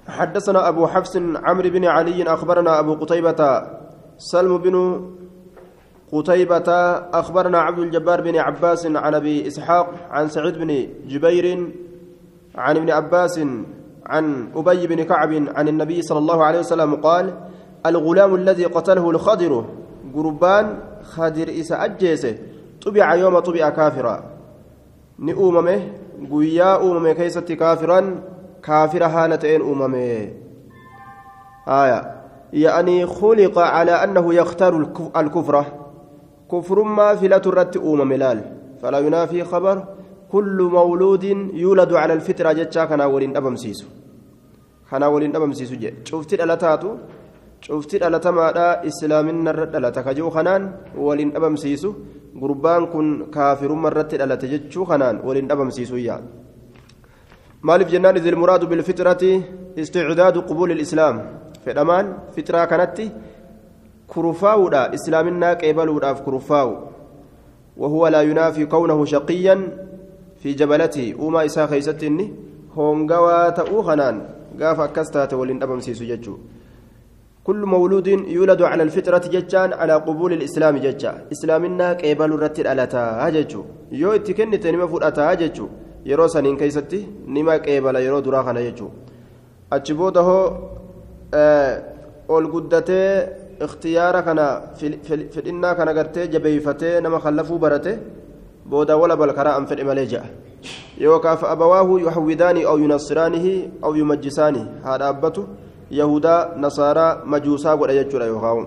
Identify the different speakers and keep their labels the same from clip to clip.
Speaker 1: حدثنا أبو حفص عمرو بن علي أخبرنا أبو قتيبة سلم بن قتيبة أخبرنا عبد الجبار بن عباس عن أبي إسحاق عن سعيد بن جبير عن ابن عباس عن أبي بن كعب عن النبي صلى الله عليه وسلم قال الغلام الذي قتله الخضر قربان خضر إسا أجيسه طبع يوم طبع كافرا نؤممه قويا أممه كيست كافرا كافر هالتين أممه آية يعني خلق على أنه يختار الكفرة كفر ما في لا ترت ملال فلا ينافي خبر كل مولود يولد على الفطرة جتشا كان ولين أبمسيسو كان ولين أبمسيسو شفت الألتاتو شفت الألتما إسلامنا الألتا كجو خنان ولين أبمسيسو قربان كن كافر مرت الألتا جتشو خنان ولين أبمسيسو يعني مالف جنان ذي المراد بالفطرة استعداد قبول الإسلام فدمان فطرة كانت كرفاودا إسلامنا قبلودا كرفاو وهو لا ينافي كونه شقيا في جبلته وما إسا خيستني هونغوا تأوخنان قاف أكستات ولين أبمسيسو ججو كل مولود يولد على الفطرة ججان على قبول الإسلام ججا إسلامنا قبل الرتل ألتا هججو يو اتكني تنمى فرأتا هججو yeroo saniin keessatti nima qeebala yeroo duraa kana jechuudha achi booda hoo ol guddatee ikhtiyaara kana fedhinnaa kana gartee jabeeyfatee nama khallafuu barate booda wala bal karaa an fedhe malee ja'a yookaan fa'abawaahu yuhawwidaanii aw yunassiraanihi aw yumajjisaanii haadha abbatu yahudaa nasaaraa majuusaa godha jechuudha yookaan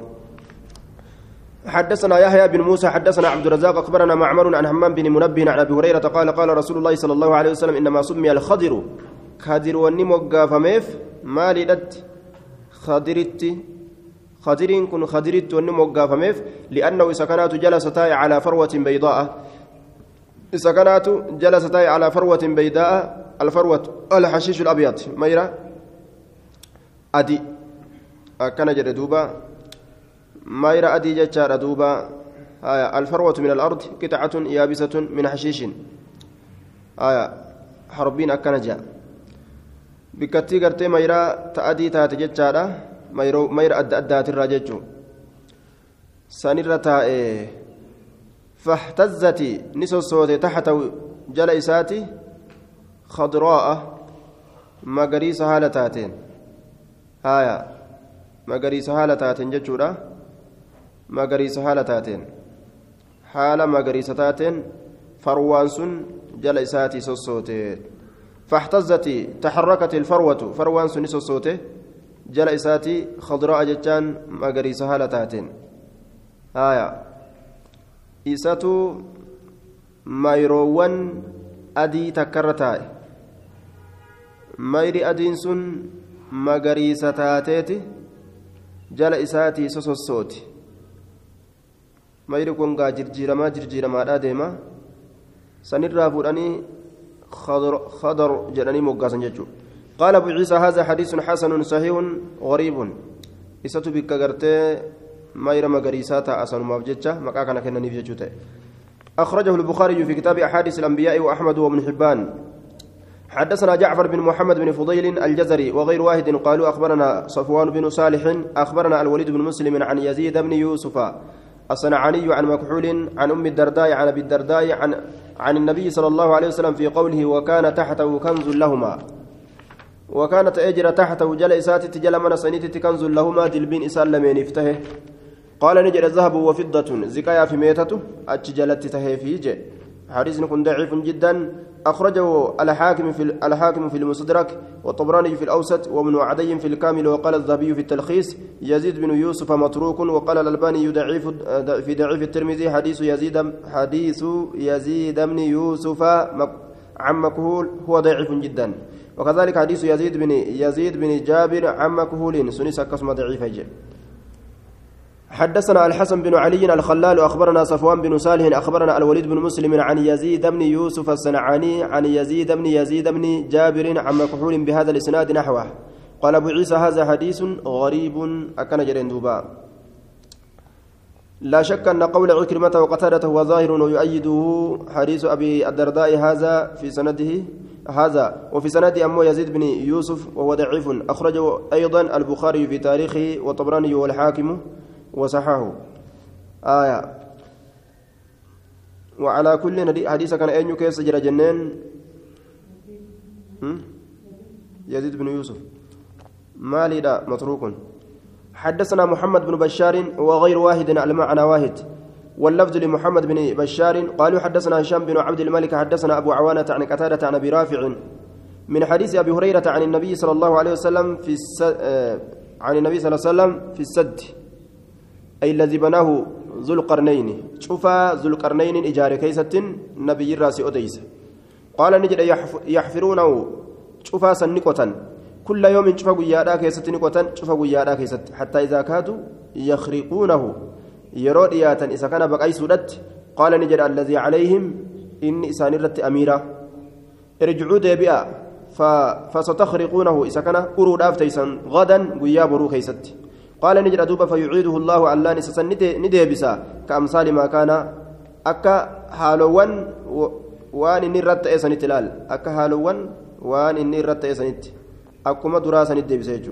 Speaker 1: حدثنا يحيى بن موسى حدثنا عبد الرزاق اخبرنا معمر عن همام بن منبه عن ابي هريره قال قال رسول الله صلى الله عليه وسلم انما سمي الخضر خضر ونمغا فميف ما لدت خضرت خضرين كن خضرت ونمغا فميف لانه سكنات جلستا على فروه بيضاء سكنات جلستا على فروه بيضاء الفروه الحشيش الابيض ميرا ادي كان جدوبا مايرا أدي جتشار دوبا الفروة من الأرض قطعة يابسة من حشيش حربين أكنجا بكتي قرتي مايرا تأدي تاتي جتشارا مايرا أدات الراججو سنرة فاحتزت نسو الصوت تحت جليساتي خضراء مقريس هالتاتين مقريس هالتاتين جتشورا magariisa haala taateen haala magariisa taateen farwaan sun jala isaatii sossoote fahtazati taharrakati alfarwatu farwaan sun sossoote jala isaatii khadraa jechaan magariisa haala taateen haya isatu mayroowwan adii takkarra taa'e mayri adiin sun magariisa taateeti jala isaatii sossooti mayri kun gaa jirjiiramaadhaa deema sanirraa fuudhanii khadar jedhanii moggaasan jechuudha qaala abu ciisa haza xadiisun xasanun sahiihun gariibun isatu bikka gartee mayra magariisaa ta'a sanumaaf jecha maqaa kana kennaniif jechuu ta'e أخرجه البخاري في كتاب أحاديث الأنبياء وأحمد وابن حبان حدثنا جعفر بن محمد بن فضيل الجزري وغير واحد قالوا أخبرنا صفوان بن صالح أخبرنا الوليد بن مسلم عن يزيد بن يوسف الصنعاني عن مكحول عن أم الدرداء عن أبي الدرداء عن النبي صلى الله عليه وسلم في قوله وكان تحته كنز لهما وكانت أجر تحته جلسات تجل من سنيت كنز لهما دلبين إسال لمن يفتهه قال نجد ذهب وفضة زكايا في ميتته أتجلت تهيفيج حديث كن ضعيف جدا أخرجه الحاكم في المستدرك والطبراني في الأوسط وابن عدي في الكامل وقال الذهبي في التلخيص يزيد بن يوسف متروك وقال الألباني ضعيف في ضعيف الترمذي حديث يزيد بن يوسف عن مكهول هو ضعيف جدا وكذلك حديث يزيد بن جابر عن مكهول سنس قسم ضعيف جدا حدثنا الحسن بن علي الخلال أخبرنا صفوان بن صالح أخبرنا الوليد بن مسلم عن يزيد بن يوسف الصنعاني عن يزيد بن جابر عن مكحول بهذا الإسناد نحوه قال أبو عيسى هذا حديث غريب أكن جرين دوبا لا شك أن قول عكرمة وقتادة هو ظاهر ويؤيده حديث أبي الدرداء هذا في سنده هذا وفي سنده أمو يزيد بن يوسف وهو ضعيف أخرجه أيضا البخاري في تاريخه والطبراني والحاكم وصححه آية وعلى كل حديث كان أين يكيس جرى جنين يزيد بن يوسف مالي لا متروك حدثنا محمد بن بشار وغير واحد المعنى واحد واللفظ لمحمد بن بشار قالوا حدثنا هشام بن عبد الملك حدثنا أبو عوانة عن قتادة عن أبي رافع من حديث أبي هريرة عن النبي صلى الله عليه وسلم عن النبي صلى الله عليه وسلم في السد أي الذي بناه ذو القرنين شوف ذو القرنين إجارة كيسة نبي الراس أديس قال نجد يحفرونه شوف سنقة كل يوم شوف قيادا كيسة نقة شوف قيادا كيسة حتى إذا كادوا يخرقونه يرود ياتا إذا كان بقى سودت قال نجد الذي عليهم إن إسان الرت أميرا ارجعوا ديبئا فستخرقونه إذا كان أرود أفتيسا غدا قياب رو كيست قال نجد دوبا فيعيده الله على نسسا نديبسا كأمثال ما كان أكا هالوان وان إني رت إيسان تلال أكا هالوان وان إني رت إيسان أكما دراسا نديبسا يجو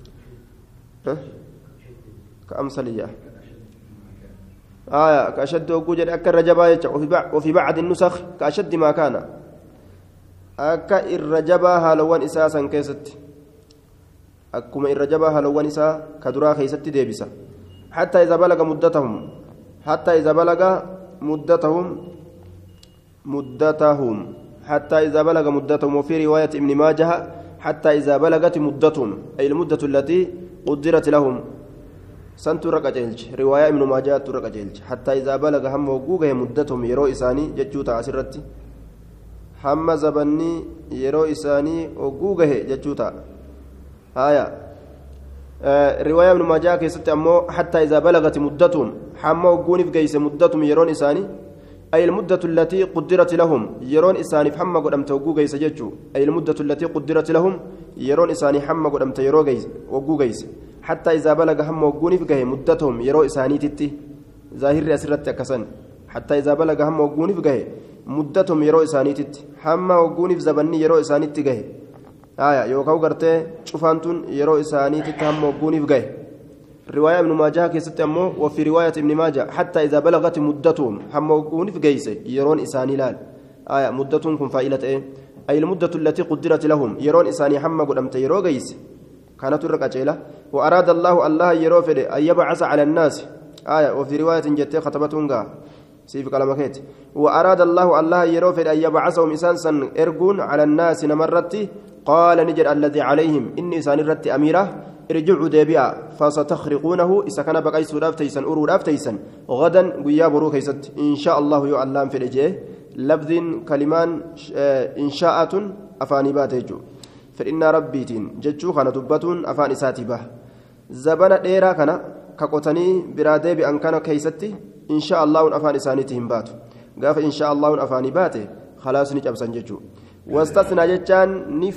Speaker 1: كأمثالية كأشد وجود أكا الرجبا وفي بعض النسخ كأشد ما كان أكا الرجبا هالوان إساسا كيست أكما الرجبا هالوان إسا كدرا كيست ديبسا حتى إذا بلغ مدتهم وفي رواية ابن ماجه حتى إذا بلغت مدتهم أي المدة التي قدرت لهم سنت رقجلج رواية ابن ماجه رقجلج حتى إذا بلغ هم وقوقه مدتهم يرو إساني ججوتا أسرتي هم زبني يرو إساني وقوقه ججوتا رواية ابن ماجه كيست أمو حتى إذا بلغت مدتهم هم وقوني في قيس مدتهم يرون إساني أي المدة التي قدرت لهم يرون إساني فهم قدمت وقوقه سججو أي المدة التي قدرت لهم يرون إساني حم قدمت يرو قيس وقوقه حتى إذا بلغ هم وقوني في قيه مدتهم يرو إساني تتي ظاهر أسرت كسن حتى إذا بلغ هم وقوني في قيه مدتهم يرو إساني تتي هم وقوني في زبني يرو إساني تقيه يوكاو قرتي شوفانتون يرو إساني تتي هم وقوني في قيه رواية ابن ماجه كيست أمو وفي رواية ابن ماجه حتى إذا بلغت مدتهم هم وقوني في قيس يرون إساني لال مدتهم كن فائلة أي المدة التي قدرت لهم يرون إساني هم قدمت يرو قيس كانت الرقعة وأراد الله يروفد أن يبعث على الناس وفي رواية جت خطبتونغا سيف كلامكيت وأراد الله يروفد أن يبعثهم إنسان إرجون على الناس نمرتي قال نجد الذي عليهم إني إنسان رت أميرة ارجعوا ديبيا فستخرقونه إذا كان بقى سوداف تيسن أروداف تيسن غدا قياب روكيست إن شاء الله يعلم في الإجيه لفظ كلمان إنشاءة أفاني باتيجو فإن ربيتين جتشو كان دبتون أفان إساتبه زبنا ديرا كان كقطني برادي بأن كان كيستي إن شاء الله أفان إسانيتهم باتو قاف إن شاء الله أفاني باتي خلاص نجابسن جتشو واستثنى جتشان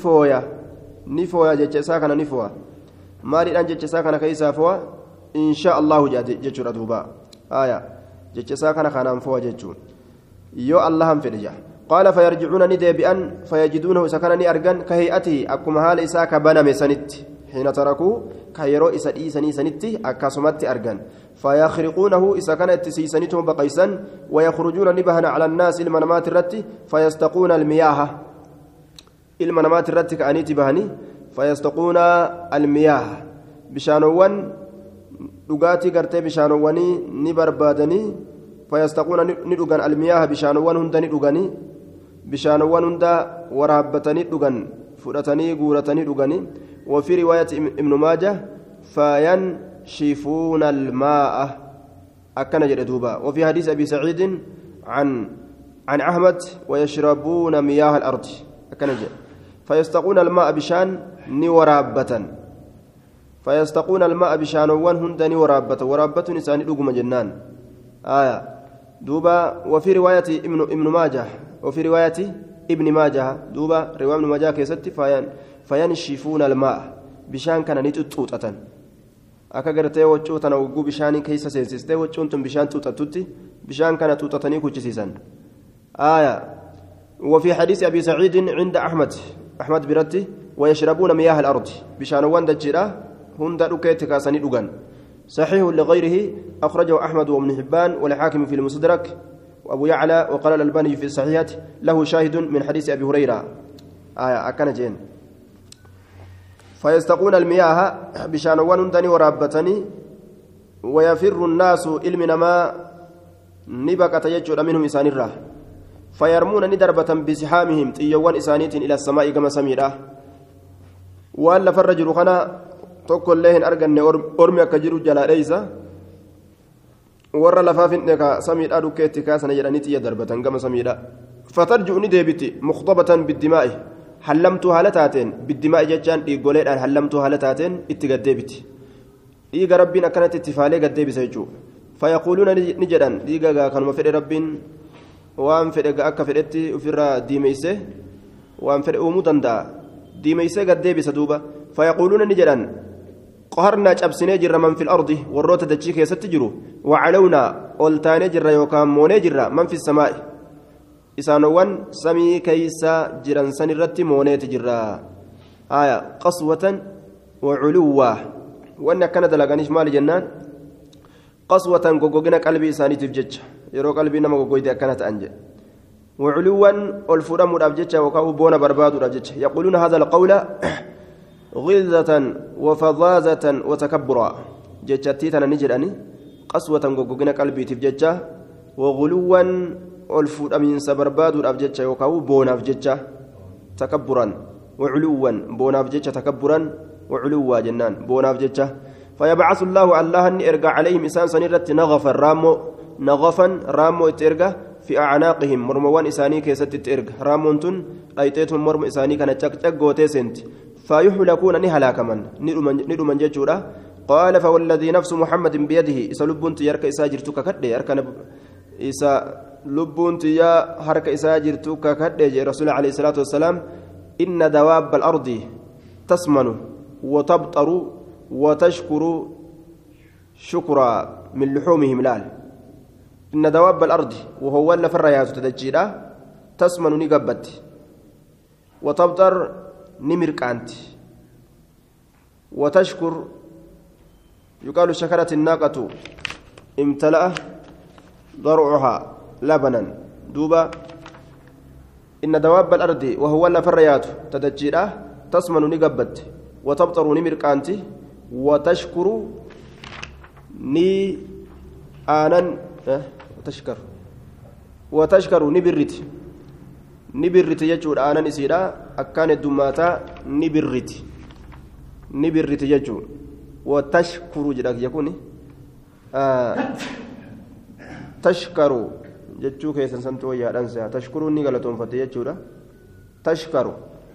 Speaker 1: نفويا جتشسا كان نفويا مالي أن جتشسا كان كيسا فوا إن شاء الله جتشو ردوبا جتشسا كان نفويا جتشو يو الله هم فرجع قال فيرجعون ندي بأن فيجدونه سكنني أرجن كهيئته أكما هال إساك بنا مسنت حين تركوا كيرو إسدي سنتي أكاسمت أرجن فيخرقونه إذا كانت سيسنتهم بقيسا ويخرجون نبهنا على الناس المنامات الرتي فيستقون المياه المنامات الرتي كأنيت بهني فيستقون المياه بشانوان دغاتي غرتي بشانواني نبربادني فيستقون ندغن المياه بشانوان هندني دغني بشانوان هندا ورابتني دغن فرتني غورتني دغني وفي رواية ابن ماجه فينشفون الماء أكن جدوبا وفي حديث أبي سعيد عن أحمد ويشربون مياه الأرض أكن فيستقون الماء بشان نورابة فيستقون الماء بشانوان هندني ورابة نسان دغم جنان دوبا وفي رواية ابن ماجه وفي رواية ابن ماجه دوبا رواية ابن ماجه كيست فينشفون الماء بشان كان نتوتة akka gartee waccuu tana wagguu bishaanii keessa seensistee waccuun tun bishaan tuuxatutti bishaan kana tuuxatanii kuchisiisan وفي حديث أبي سعيد عند أحمد برتي ويشربون مياه الأرض بشان وان دجرا هند ركيت كاسني دوغان صحيح لغيره أخرجه أحمد وابن حبان والحاكم في المستدرك وأبو يعلى وقال الألباني في الصحيحات له شاهد من حديث أبي هريرة أكن جين فيستقون المياه بشان وان هندني ورابتني ويفر الناس إلمنا ما نبك تيجر منهم إسان الراه فيرمون ندربة بسحامهم تيوان إسانيت إلى السماء كما سميرا وألا فرجل خنا تقول لهن أرجن أرمي كجرو جلا ليس ور لفافن نكا سمير أدوكيت كاسنا جرانيت دربة كما سميرا فترجع ندبتي مخضبة بالدماء حلمتها لتاتين بالدماء جتان يقولين أن حلمتها لتاتين اتقدبتي إيجا ربنا كانت اتفالي قد بسيجو فيقولون نجدا إيجا كانوا في رب waan fedhe akka fedhetti ofirraa diimeyse waan fedhe uumuu danda'a diimeysee gad deebisa duuba fayaquuluuna ni jedhan qaharnaa cabsinee jirra man fil ardi warroota dachii keessatti jiru wacalawnaa ol taanee jirra yookaan moonee jirra man fi samaa'i isaanowwan samii keeysa jiran san irratti mooneeti jirra qaswatan waculuwwaa wanni akkana dalaganiif maali jennaan qaswatan goggogina qalbii isaaniitiif jecha yeroo qalbii nama goggoyde akkana ta'an jedhe وعلوا الفرام الأبجتة وكاو بونا برباد الأبجتة يقولون هذا القول غلظة وفظاظة وتكبرا جتتيتنا نجراني قسوة غوغنا قلبي تفجتة وغلوا الفرام سبرباد الأبجتة وكاو بونا أبجتة تكبرا وعلوا بونا أبجتة تكبرا وعلوا جنان بونا أبجتة فيبعث الله أن إرجع عليهم إنسان سنيرة نغفا رامو إترجع في أعناقهم مرموان إساني كيست إرج رامونتون أيتهم مرم إساني كان تك غوتيسنت فيحلكون نهلاك ندو من ججورا قال فوالذي نفس محمد بيده إسلبنت يرك إساجرتك كد يركن إسا لبنت يا حرك إساجرتك كد رسول عليه الصلاة والسلام إن دواب الأرض تسمن وتبطر وتشكر شكرا من لحومهم لال إن دواب الأرض وهو اللي في الرياض تدجيلا تسمن نقبت وتبطر نمركانت وتشكر يقال شكرت الناقة امتلأ ضرعها لبنا دوبا إن دواب الأرض وهو اللي في الرياض تدجيلا تسمن نقبت وتبطر نمركانت وتشكر ني آنن وتشكر نبرت يجور أنا نسيرا أكان الدماتا نبرت يجور وتشكر جدك يكون تشكر جتوك يسنسنتو يا أنسى تشكروني قالتهم فتي يجورا تشكر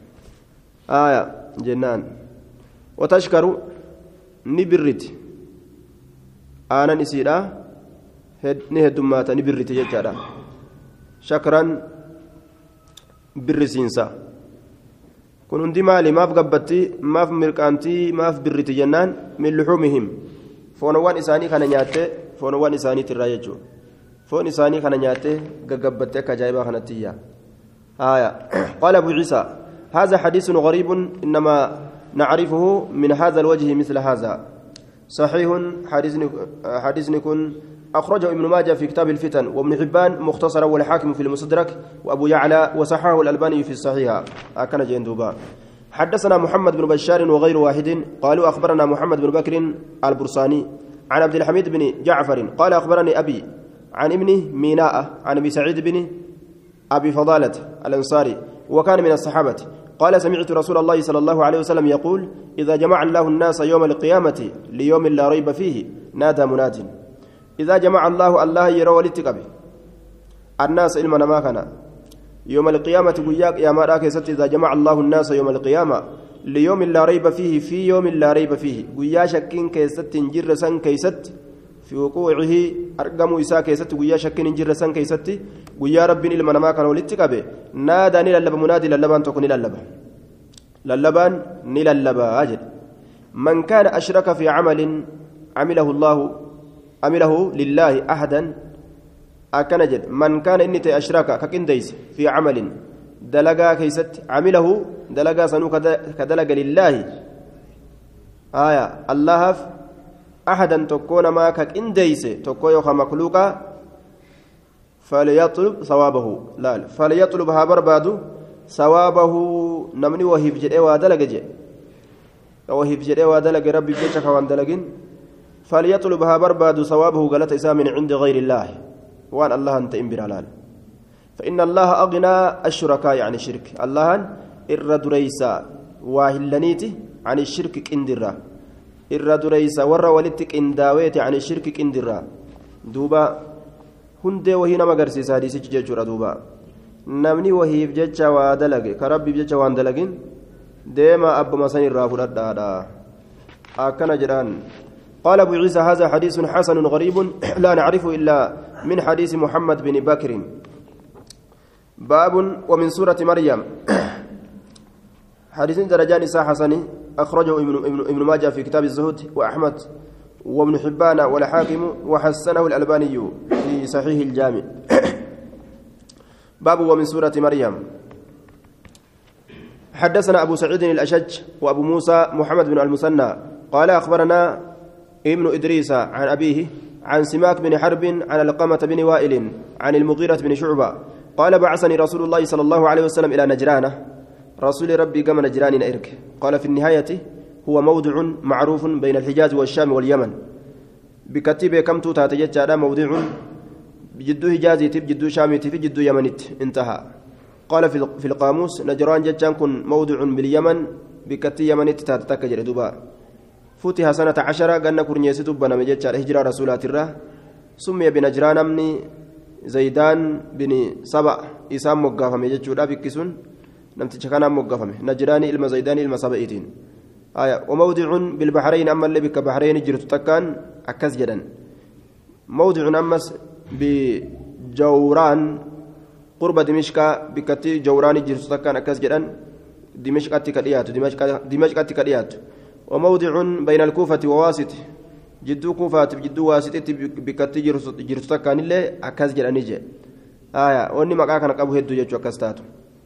Speaker 1: جنان وتشكر نبرت أنا نسيرا ni heddummaata ni birriti jechaadha shakran birrisiinsa kun hundi maali maaf gabbatti maaf mirqaantii maaf birriti jennaan min luxuumihim foonowwan isaanii kana nyaatte foonowwan isaaniit irraa jechuudha foon isaanii kana nyaatte gaggabbatte akka ajaa'ibaa kanattiiyya قال أبو عيسى هذا حديث غريب إنما نعرفه من هذا الوجه مثل هذا صحيح حديث يكون أخرجه ابن ماجه في كتاب الفتن وابن حبان مختصرا والحاكم في المستدرك وأبو يعلى وصححه الألباني في الصحيحة كان جندوبا حدثنا محمد بن بشار وغير واحد قالوا أخبرنا محمد بن بكر البرساني عن عبد الحميد بن جعفر قال أخبرني أبي عن ابنه ميناء عن أبي سعيد بن أبي فضالة الأنصاري وكان من الصحابة قال سمعت رسول الله صلى الله عليه وسلم يقول إذا جمع الله الناس يوم القيامة ليوم لا ريب فيه نادى مناد إذا جمع الله يروى للتقبي الناس إلما ما كان يوم القيامة وياك يا مراك إذا جمع الله الناس يوم القيامة ليوم لا ريب فيه في يوم لا ريب فيه ويا شكين كيست جرسا كيست في وقوعه أرقم إساء كيست ويا شكين جرسا كيست ويا رب إلما ما كان وللتقبي نادى نللب منادي للبان تكون نللبان نللبا أجل من كان أشرك في عمل عمله لله أحدا أكنجد من كان إني أشرك ككنديس في عمل دلقا كيست عمله دلقا سنو كدلق لله آية الله أحدا تكون ما ككنديس تكون يوخا مخلوقا فليطلب ثوابه لا فليطلبها برباد ثوابه نمني وهيب جدي ودلق جي وهيب جدي ودلق ربي بيتك وان دلقين فليطلبها برباد ثوابه قالت إساء من عند غير الله وان الله أنت إنبر علال فإن الله أغنى الشركاء عن الشرك الله إرد ريسا واهلنيتي عن الشرك كندرا إرد ريسا ور ولدتك إنداويت عن الشرك كندرا دوبا هندي وهي نما غرسيس حديث جيجورا دوبا نمني وهي بججا ودلق كربي بججا وان دلقين ديما أب مسن الرافض أكن جران قال أبو عيسى هذا حديث حسن غريب لا نعرفه إلا من حديث محمد بن بكر باب ومن سورة مريم حديث درجان إساء حسني أخرجه ابن ماجه في كتاب الزهد وأحمد وابن حبان والحاكم وحسنه الألباني في صحيح الجامع باب ومن سورة مريم حدثنا أبو سعيد الأشج وأبو موسى محمد بن المثنى قال أخبرنا ابن إدريس عن أبيه عن سماك بن حرب عن القمة بن وائل عن المغيرة بن شعبة قال بعثني رسول الله صلى الله عليه وسلم إلى نجرانة رسول ربي قام نجران إرك قال في النهاية هو موضع معروف بين الحجاز والشام واليمن بكتب كم تاتجت على موضع بجدو حجازي بجدو شامي في جدو يمنت انتهى قال في القاموس نجران جتان كن موضع باليمن بكتي يمنت تاتكجر دبا فتح سنة 10 قلنا كرنيسة بنا مجتان هجرة رسولات الله سمي بنجران أمني زيدان بن سبع إسام مقافة مجتشورا بكسون نمتش كان مقافة نجراني إلما زيداني إلما سبعيتين آية وموضع بالبحرين أما اللي بك بحرين جرت تكان أكز جدا موضع أمس بجوران قرب دمشق بكتي جوران جرت تكان أكز جدا دمشق كديات وموضع بين الكوفة وواسط جدو كوفة جدو واسط بكتي جرت تكان اللي أكز جدا نجي آية وإني مقاك أنا أبو هدو يجو أكستاتو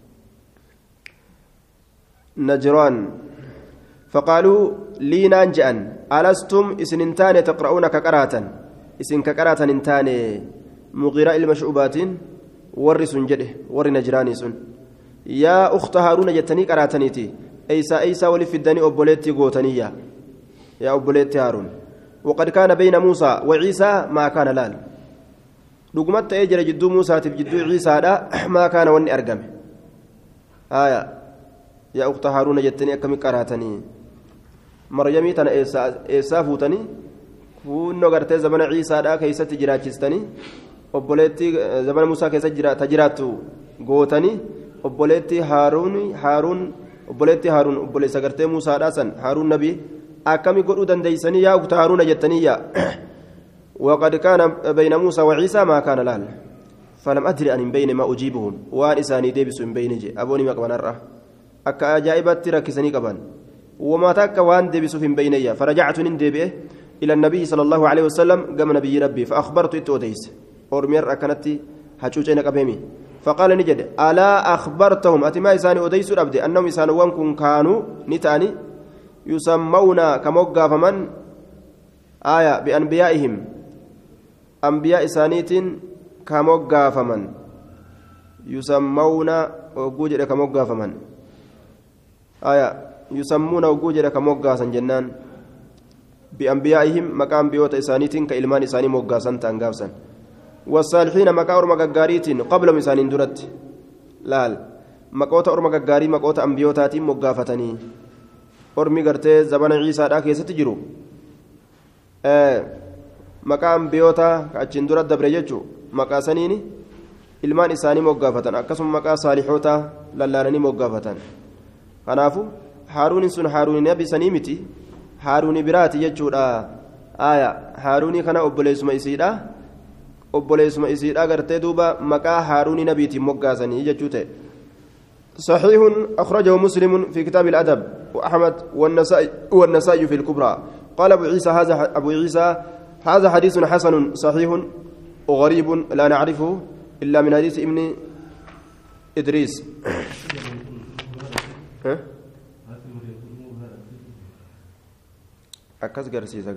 Speaker 1: نجران فقالوا لي نانجأن ألستم إسننتان تقرؤون كقراتا إسن كقراتا انتان مغيرة المشعوبات ورس جده ور نجراني سن يا أخت هارون جتني قراتنيتي أيسا ولف الدني أبوليتي قوتنية يا أبوليتي هارون وقد كان بين موسى وعيسى ما كان لال لقمت أجر جدو موسى تبجدو عيسى لا ما كان وني أرقم آية يا أخت هارون جتني أكمي قراتني مريمي تنا إيسا فوتني فونو غرتي زمن عيسى دا كيست جراچستني obboleetti zaman Musaa keessa jiraatu gootanii obboleetti Haaruun obboleessa gartee Musaadhaa san Haaruun nabii akkami godhuu dandeeysanii yaa ukta Haaruuna jettanii yaa وقد كان بين موسى وعيسى ما كان لال فلم أدري أن بين ما أجيبهم وان إساني ديبس من بين جي أبوني مقبان الرّ أكا أجائبت ركسني قبان وما تك وان ديبس من بيني فرجعت نندبه إلى النبي صلى الله عليه وسلم قام نبي ربي فأخبرت إتوديس أورمير أكنتي هاتشوجين قبيمي فقال نجد ألا أخبرتهم أتما إساني أوديس ربدي أنهم إساني وانكم كانوا نتاني يسمون كموقع فمن آية بأنبيائهم أنبياء إسانيت كموقع فمن يسمون وجوجر كموقع فمن آية يسمون وجوجر كموقع سنجنان بأنبيائهم مكان بيوت إسانيت كإلمان إساني موقع سنتان قابسا والصالحين مكاور مكاقاريت قبل إسانين درت لال مكوت أور مكاقاري مكوت أنبيوتات موقع ormi gartee zabana ciisaadhaa keessatti jiru maqaan biyoota achiin dura dabre jechuun maqaa saniini ilmaan isaanii moggaafatan akkasuma maqaa saalixoota lallaalanii moggaafatan kanaafu haaruuni sun haaruuni nabi sanii miti haaruuni biraati jechuudha haaruuni kana obboleessuma isiidha gartee duuba maqaa haaruuni nabiitiin moggaasanii jechuu ta'e صحيح أخرجه مسلم في كتاب الأدب وأحمد والنسائي في الكبرى قال أبو عيسى هذا حديث حسن صحيح وغريب لا نعرفه إلا من حديث ابن إدريس أكاس قرسيسك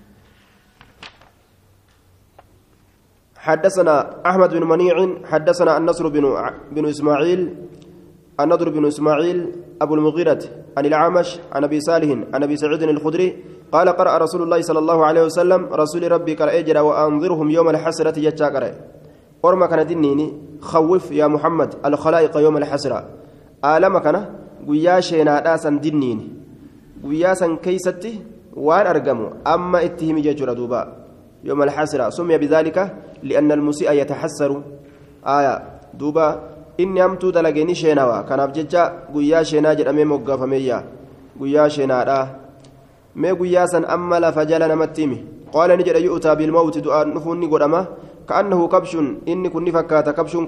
Speaker 1: حدثنا أحمد بن منيع حدثنا النصر بن إسماعيل النضر بن إسماعيل أبو المغيرة عن الأعمش عن أبي صالح عن أبي سعيد الخدري قال قرأ رسول الله صلى الله عليه وسلم رسول ربي قرأ اجرا وأنظرهم يوم الحسرة يجا قرأ أرما كان دينيني خوف يا محمد الخلائق يوم الحسرة آلما كان قيا شينا داسا دينيني قيا سن كيستي وان أرقموا أما اتهم ججر دوبا يوم الحسرة سمي بذلك لأن المسيء يتحسر آية دوبا inni hamtuu dalageenii sheenawa kanaaf jecha guyyaa sheenaa jedhamee moggaafameeyya guyyaa sheenaadha mee guyyaa san amma lafa jala namatti himi qaala ni jedha yu'taa bilmawti du'aan dhufuun ni godhama ka'annahu kabshun inni kun ni fakkaata kabshuun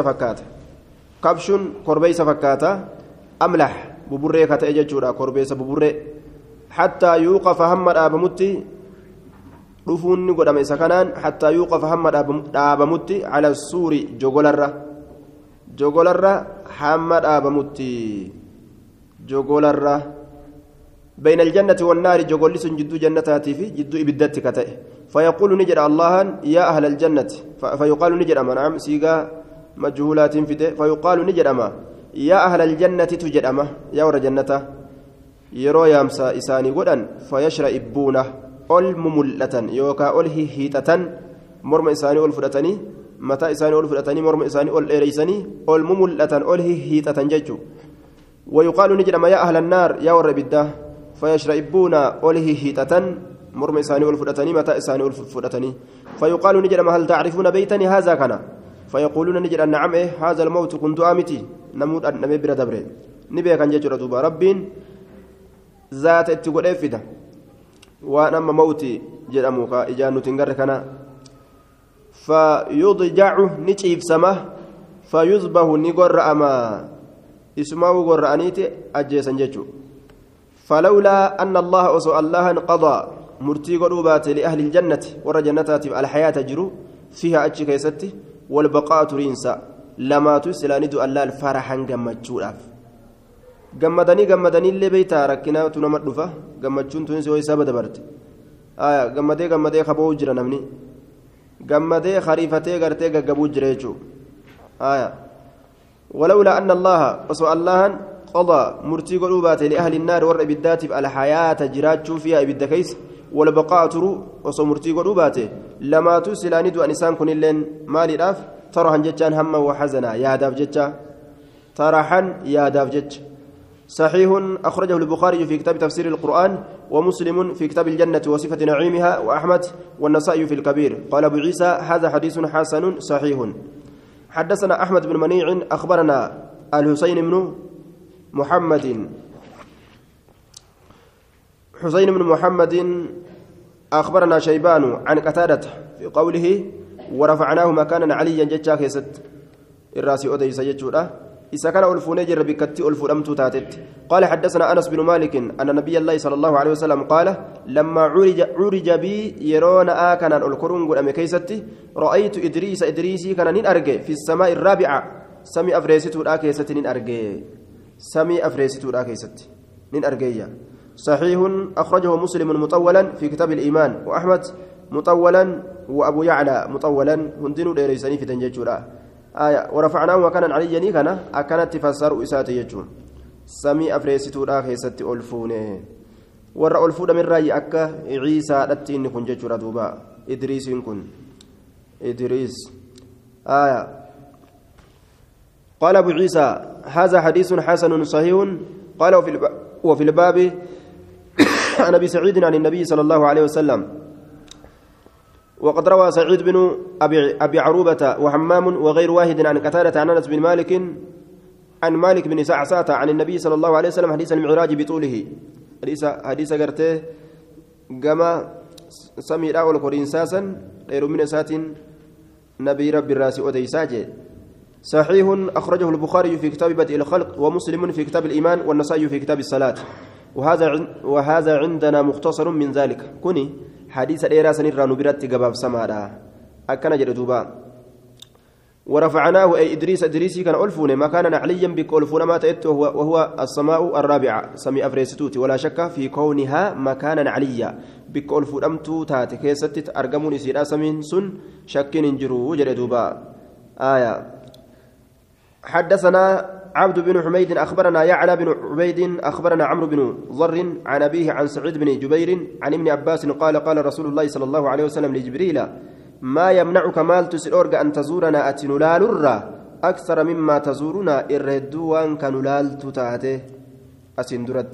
Speaker 1: korbeessa fakkaata amlah buburree ka ta'e jechuudha korbeessa buburree hattaa yuuqafa hamma dhaabamutti dhufuun ni godhama isa kanaan hattaa yuuqafa hamma dhaabamutti ala suuri jogolarra hamma dhaabamutti jogolarra بين الجنة والنار جوجل سن جدو جنتاتي في جدو إبدت كتئ فيقول نجد الله يا أهل الجنة فيقال نجد أما نعم سيغا مجهولات فته فيقال نجد أما يا أهل الجنة تجد أما يا ور جنة يرو يامسا إساني ودن فيشرئبونه أول مملة يوكا أول هيتة مرم إساني أول فرتني متى إساني أول فرتني مرم إساني أول إريسني أول مملة أول هيتة ججو ويقال نجد أما يا أهل النار يا ور بده فيشرئبون أوله هيتة مرم إساني والفرتني متى إساني والفرتني فيقال نجد ما هل تعرفون بيتني هذا كان فيقولون نجد أن نعم هذا الموت كنت آمتي نموت أن نمي برا دبري نبي كان جيجر دوبا ربين ذات اتقول إفدا وأنا موتي جد أموك إجانو تنقر كان فيضجع نجيب سماه فيذبه نقر أما اسمه قرآنيتي أجيسا جيجو فلولا أن الله وسوء الله قضى مرتي قلوبات لأهل الجنة ورجنتات الحياة جرو فيها أجي كيستي والبقاء ترينسا لما تسلاند الله الفرحا جمدني اللي بيتا ركنا تنمت دفا جمدشون تنسي ويسابة دبرت جمدي خبو جرى نمني جمدي خريفتي غرتي غبو جريجو ولولا أن الله وسوء الله قضى مرتي قلوبات لأهل النار والإبدات الحياة جراج فيها إبد كيس والبقاء ترو وصمرتي قلوبات لما تسلاند أنسان كن اللين مالي راف ترحا جتان هما وحزنا يا داف جتا ترحا يا داف جت صحيح أخرجه البخاري في كتاب تفسير القرآن ومسلم في كتاب الجنة وصفة نعيمها وأحمد والنسائي في الكبير قال أبو عيسى هذا حديث حسن صحيح حدثنا أحمد بن منيع أخبرنا الحسين بن محمد حسين بن محمد أخبرنا شيبان عن قتادة في قوله ورفعناه مكانا عليا جتشا كيست الراسي أوديس جتشورا إذا كان ألفونيجر بكتي ألفلمت تاتت قال حدثنا أنس بن مالك أن نبي الله صلى الله عليه وسلم قال لما عرج بي يرون آكنا الكرون قل كيستي رأيت إدريسي كان نين أرجي في السماء الرابعة سمي أفريسيتو الآكيست نين أرجي سمي أفريسيتو الآكيست نين أرجيا صحيح أخرجه مسلم مطولا في كتاب الإيمان وأحمد مطولا وأبو يعلى مطولا هندنو ديريساني في تنججورا ورفعناه وكان علي كان أكانت تفسر إساتي يجون سمي أفريسيتو الآكيست ألفونه ورا ألفون من رأي أكا عيسى لتين كن ججورا دوبا إدريس كن إدريس قال أبو عيسى هذا حديث حسن صحيح قال وفي الباب عن أبي سعيد عن النبي صلى الله عليه وسلم وقد روى سعيد بن أبي عروبة وحمام وغير واحد عن قتادة عن أنس بن مالك عن مالك بن سعساة عن النبي صلى الله عليه وسلم حديث المعراج بطوله حديث قرته كما سمي الأول كورينساسا غير من سات نبي رب الراس أديساجي صحيح أخرجه البخاري في كتاب بدء الخلق ومسلم في كتاب الإيمان والنسائي في كتاب الصلاة وهذا عندنا مختصر من ذلك كوني حديث الإيراس نرى نبرت قباب سمادا أكنا جردوبا ورفعناه أي إدريسي كان ألفون مكانا عليا بك ألفون ما تأت وهو السماء الرابعة سمي أفريستوتي ولا شك في كونها مكانا عليا بك ألفون أمتو تاتي كيستت أرقموني سير أسمين سن شكين انجرو جردوبا آية حدثنا عبد بن حميد أخبرنا يعلى بن عبيد أخبرنا عمرو بن ضر عن أبيه عن سعيد بن جبير عن ابن عباس قال رسول الله صلى الله عليه وسلم لجبريل ما يمنعك مال تسرورك أن تزورنا أتنلال أكثر مما تزورنا إرهدوان كنلال تتاته أسندرت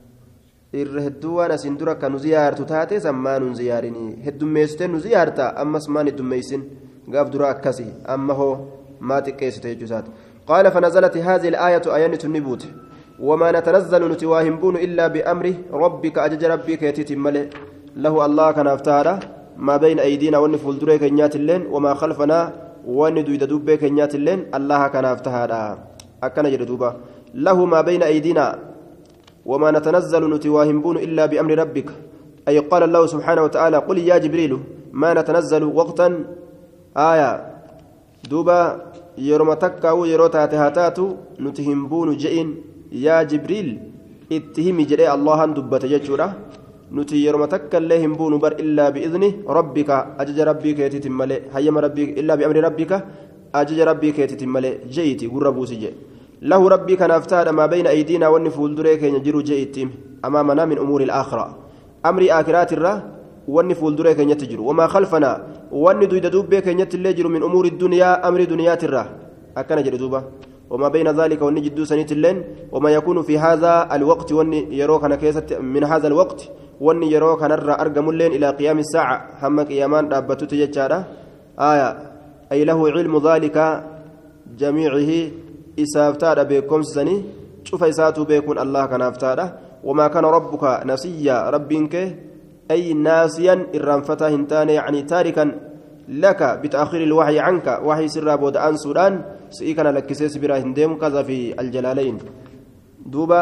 Speaker 1: إرهدوان أسندرك كنزيار تتاته زمان زيارني هدوميستين زيارتا أما اسمان الدميسين قاف درا أكسي أما هو ما تكيسته جزات قال فنزلت هذه الآية آية النبوت وما نتنزل نتواهمبون إلا بأمره ربك أجج ربك يتتم له الله كان افتاره ما بين أيدينا ونفول دريك نيات اللين وما خلفنا وندو يدوبك نيات اللين الله كان افتهادا أكنا جردوبا له ما بين أيدينا وما نتنزل نتواهمبون إلا بأمر ربك أي قال الله سبحانه وتعالى قل يا جبريل ما نتنزل وقتا آية دوبا يروم تكاو يرو تاتهاتاتو نتهمبون جئين يا جبريل اتهم جري الله دبت ججورة نتي يروم تكا لهم بون بر إلا بإذنه ربك أجج ربك يتتملي هيم ربك إلا بأمر ربك أجج ربك يتتملي جيتي قربو سجي له ربك نفتاد ما بين أيدينا والنفول دريك ينجر جيتهم أمامنا من أمور الآخرة أمر آخرات الره والنفول دريك ينتجر وما خلفنا والندو يدوب بك ينتلجر من أمور الدنيا أمر دنيات الره أكن جردوبة وما بين ذلك والنجد سنة اللين وما يكون في هذا الوقت والني يروك من هذا الوقت والني يروك نرى أرقم اللين إلى قيام الساعة همك يامان رابطو تججارة آية أي له علم ذلك جميعه إسافتار بكم سني شوف إساتو بيكون الله كان أفتاره وما كان ربك نسيا ربك أي ناسيا إرانفتا هنتان يعني تاركا لك بتأخير الوحي عنك وحي سر بود أن سودان سيكنا لك سيس برا هندم كذا في الجلالين دوبا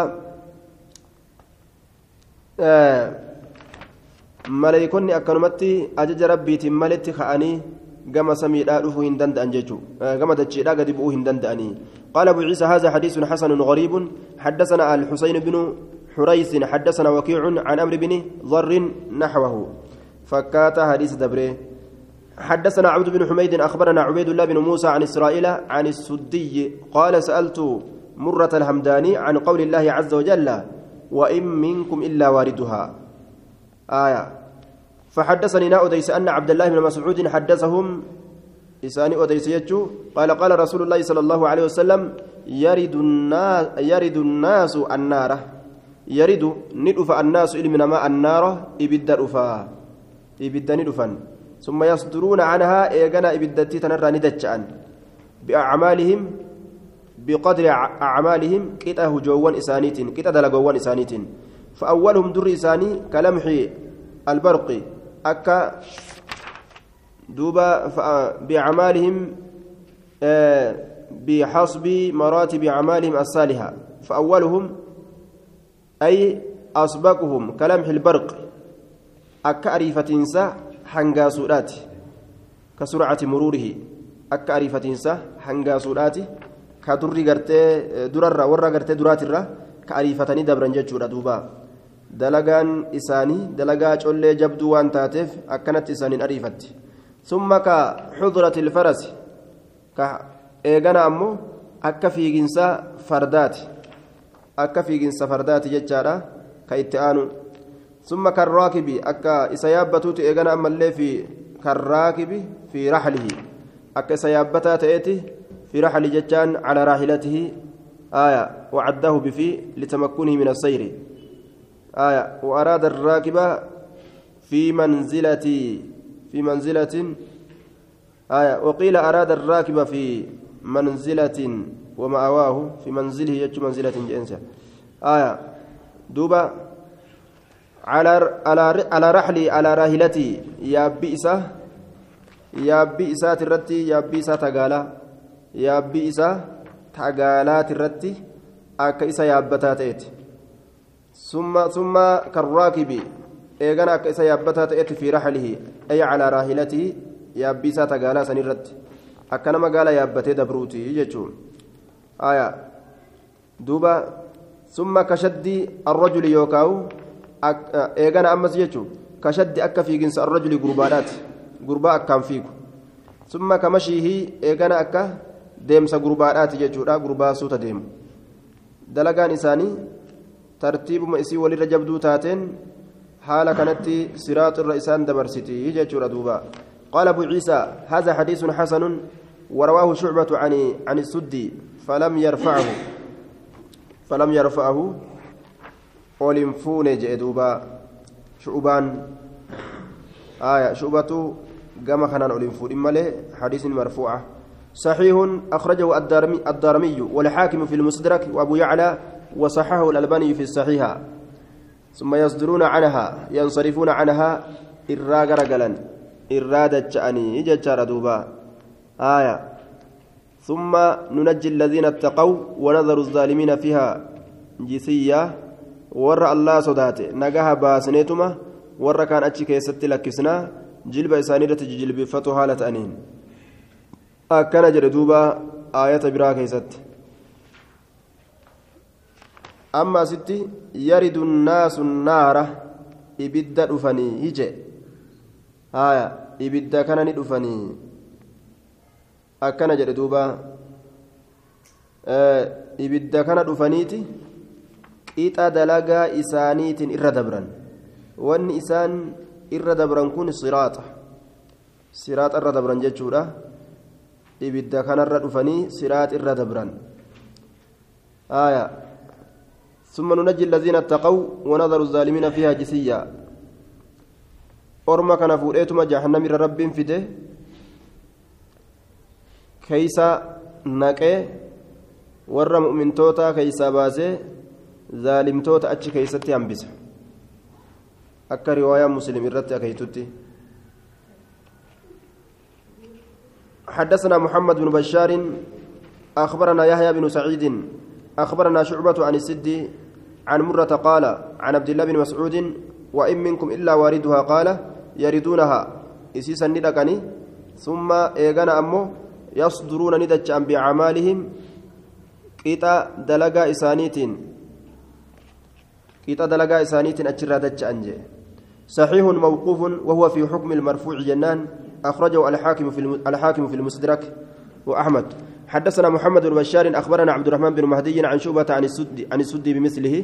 Speaker 1: ملايكوني أكنمتي أجج ربي تملت خاني قام سمير ألف هندند أنججو قام دجيرا قد بؤو هندند أني قال أبو عيسى هذا حديث حسن غريب حدثنا الحسين بن حريث حدثنا وكيع عن أمر بن ضر نحوه فكات حديث دبره حدثنا عبد بن حميد أخبرنا عبيد الله بن موسى عن إسرائيل عن السدي قال سألت مرة الهمداني عن قول الله عز وجل وإن منكم إلا واردها آية فحدثني أديس أن عبد الله بن مسعود حدثهم إساني أديس يجو قال رسول الله صلى الله عليه وسلم يرد الناس النار يرد ندف الناس إلمنا ما النار إبد رفا إبد ندفا ثم يصدرون عنها إيغانا إبدتي تنرى ندجأن بأعمالهم بقدر أعمالهم كتا هجوان إسانيت كتا دلقوان إسانيت فأولهم در إساني كلمح البرق أكا دوبا بأعمالهم بحسب مراتب أعمالهم الصالحة فأولهم أي أسبقهم كلمح البرق أكا أريفة حنقاسورات كسرعة مروره أكا أريفة حنقاسورات كدري غرتي درر ورا غرتي درات الرا كأريفتني دبرن جچورا دوبا دلغان إساني دلغا چولي جبدو وان تاتف أكنت إسانين أريفت ثم كحضرة الفرس كإيغانا أمو أكا في جنسا فردات أكا في جنسا فردات جچارا كإتآنو ثم كالراكب أكا إسيابتوت إيغانا أما اللي في كالراكب في رحله أكا إسيابتا تأتي في رحل جتان على راحلته آية وعده بفي لتمكنه من السير آية وأراد الراكب في منزلة آية وقيل أراد الراكب في منزلة ومأواه في منزله يجو منزلة جنسة آية دوبا على رحلي على راحلتي يا بئسة ترتي يا بئسة تقالا yaabbii isaa tagaalaat irratti akka isa yaabbataa ta'eeti ثم كالراكب إيغانا كيسا يابتا تأتي في رحله أي على راحلته يابسا تقالا سنرد أكنما قال يابتي دبروتي يجون آية دوبا ثم كشد الرجل يوكاو إيغانا أمس يجو كشد أكا في جنس الرجل قربانات قرباء كان فيكو ثم كمشيه إيغانا أكا deemsa gurbaadhaati jechuudha gurbaa suuta deemu dalagaan isaanii tartiibuma isii walirra jabduu taateen haala kanatti siraaxirra isaan dabarsiti jechuudha duuba qaala abu ciisa هذا حديث حسن ورواه شعبة عن السدي فلم يرفعه ولنفون جئدوبا شعبان شعبة قام خنان ولنفون إما له حديث مرفوعة صحيح أخرجه الدارمي والحاكم في المستدرك وأبو يعلى وصححه الألباني في الصحيحة ثم ينصرفون عنها إراغرغلا إرادة شأني ججار دوبا ثم ننجي الذين اتقوا ونذر الظالمين فيها جثية ور الله صداته نجاها باسنيتما ور كان أتشي كيست لكسنا جلب إسانيرة جلب فتوها لتأنين akkana jedhe duuba aayata biraa keessatti amma asitti yaridu nnaasu naara ibidda dhufanii hije ibidda kana ni dhufanii akkana jedhe duuba ibidda kana dhufaniiti qixa dalagaa isaaniitiin irra dabran wanni isaan irra dabran kun siraaxa irra dabran jechuudha ibidda kanarra dhufanii siraat irra dabran ثم ننجي الذين اتقوا ونذر الظالمين فيها جثيا أرما كان فوريتما جهنم رب فده كيسا نقي ور مؤمن توتا كيسا باسي ظالم توتا أتش كيسا تيامبس أكا رواية مسلم الرت أكيتوتي حدثنا محمد بن بشار أخبرنا يحيى بن سعيد أخبرنا شعبة عن السدي عن مرة قال عن عبد الله بن مسعود وإن منكم إلا واردها قال يردونها إسيسا ندقني ثم إيغانا أمو يصدرون ندجا بأعمالهم قيتا دلقا إسانيتين أجرى دجا أنجي صحيح موقوف وهو في حكم المرفوع جنان أخرجه الحاكم في المستدرك وأحمد حدثنا محمد بن بشار أخبرنا عبد الرحمن بن مهدي عن شعبة عن السدي بمثله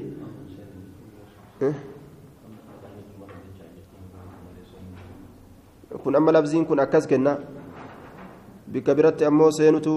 Speaker 1: كن أما لفظين كن أكاس كنا بكبيرة أمو سينتو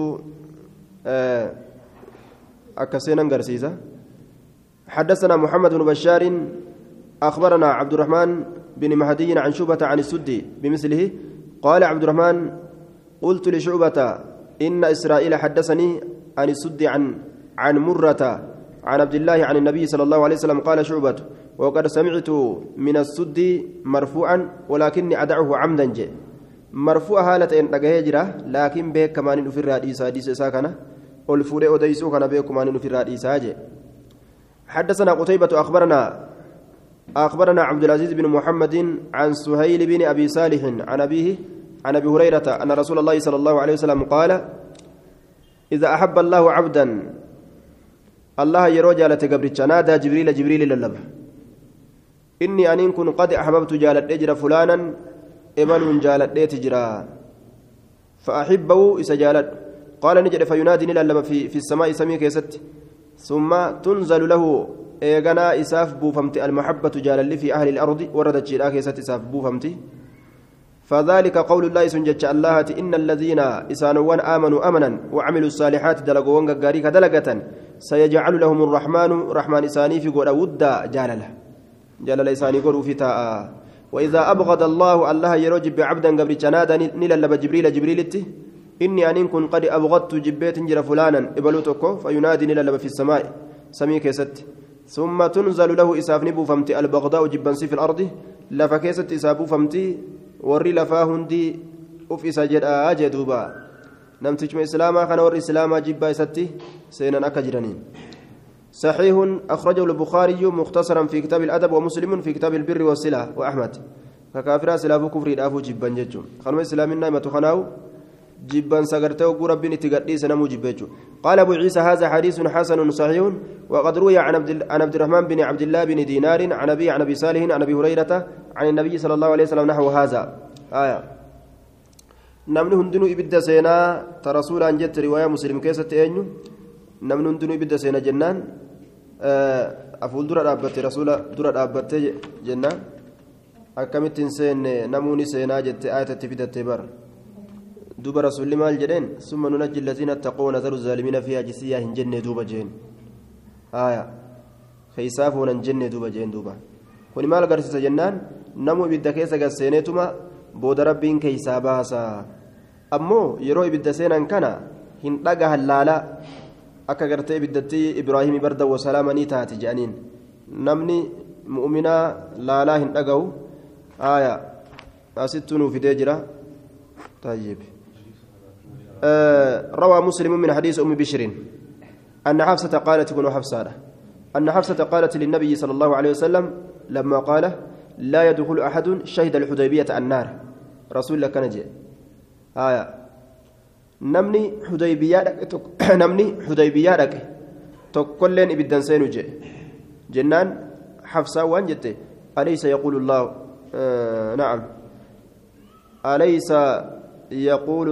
Speaker 1: أكاسينا غرسيزا حدثنا محمد بن بشار أخبرنا عبد الرحمن بن مهدي عن شعبة عن السدي بمثله قال عبد الرحمن قلت لشعبة إن إسرائيل حدثني عن السدي عن مرة عن عبد الله عن النبي صلى الله عليه وسلم قال شعبة وقد سمعت من السدي مرفوعا ولكني أدعه عمدا جي مرفوع هالة إن هجرة لكن به كمان في الرئيس حديث ساكنة والفوري أديسو كان به كمان في الرئيس حدثنا قتيبة أخبرنا عبد العزيز بن محمد عن سهيل بن أبي صالح عن أبيه عن أبي هريرة أن رسول الله صلى الله عليه وسلم قال إذا أحب الله عبدا الله يروج على تقبرتش نادى جبريل للبه إني أن كن قد أحببت جالت أجر فلانا إبل جالت تجرى فأحبه إسجالت قال نجد فينادي للبه في السماء سميك يا ست ثم تنزل له إيغانا إساف بوفمتي المحبة جالل في أهل الأرض وردت جلاك يسات إساف بوفمتي فذلك قول الله سنجت الله إن الذين إسانوان آمنوا أمنا وعملوا الصالحات دلقوان غاريك دلقة سيجعل لهم الرحمن رحمن إساني في قول ودا جالل إساني قول في تاء وإذا أبغض الله يروج بعبدا قبل جنادا نللب جبريل إني أن كن قد أبغضت جبيت جر فلانا إبلوتكو فينادي نللب في السماء سميك يست ثم تنزل له إساف نبو فمتي البغضاء جبنسي في الأرض لفكيست إسابو فمتي ورّي لفاهندي أف إساجد آجدوبا نمتجم إسلاما كان ور إسلاما جبا إساتي سينا أكجرانين صحيح أخرجه البخاري مختصرا في كتاب الأدب ومسلم في كتاب البر والصلة وأحمد ككافر سلاف كفر الأفو جبان جيتشو خلوا إسلامنا ما تخناو جبان سغرته ورب نتقدي سنمو جبيتشو قال أبو عيسى هذا حديث حسن صحيح وقد روي عن عبد الرحمن بن عبد الله بن دينار عن أبي صالح عن أبي هريرة عن النبي صلى الله عليه وسلم نحو هذا آية namni hundinuu ibidda seenaa ta rasuulaan jette riwaayaa muslim keessatti eenyu namni hundinuu ibidda seena jennaan afuul dura dhaabbatte rasuula dura dhaabbatte jennaan akkamittiin seenne namuuni seenaa jette aayatatti fidatte bar duba rasuulli maal jedheen summa nunajji allaziina attaqoo nazaru zaalimiina fiihaa jisiyyaa hin jenne duuba jeen haaya keeysaa foonan jenne duuba jeen duuba kuni maal agarsiisa jennaan namu ibidda keessa gasseeneetuma booda rabbiin keeysaa baasa ammoo yeroo ibidda seenan kana hin dhagahan laala akka gartee ibiddatti ibraahimii barda wasalaamanii taati jedhaniin namni mu'minaa laalaa hin dhagahu aya asittu nuu fidee jira طيب روى مسلم من حديث أم بشر أن حفصة قالت كن حفصة أن حفصة قالت للنبي صلى الله عليه وسلم لما قال لا يدخل أحد شهد الحديبية النار رسول الله كان جاء آية نمني حديبية لك تقولين إبدان سينو جاء جنان حفصة وان جت أليس يقول الله نعم أليس يقول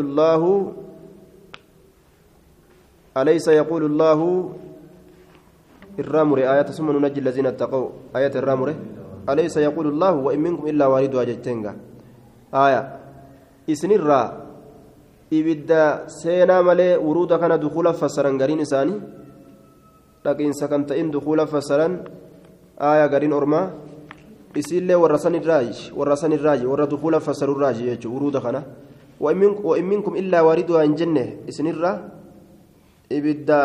Speaker 1: الله الرامر آيات ثم ننجي الذين اتقوا آيات الرامر أليس يقول الله وإن منكم إلا واردها جتنغا آية إسنرا إبدا سينا ملي ورودا كان دخولا فسرن غرين إساني لكن سكنت إن دخولا فسرن آية غرين أرما إسيلي ورسان الراج ورا دخولا فسر الراج يجو ورودا كان وإن منكم إلا واردها إن جنة إسنرا إبدا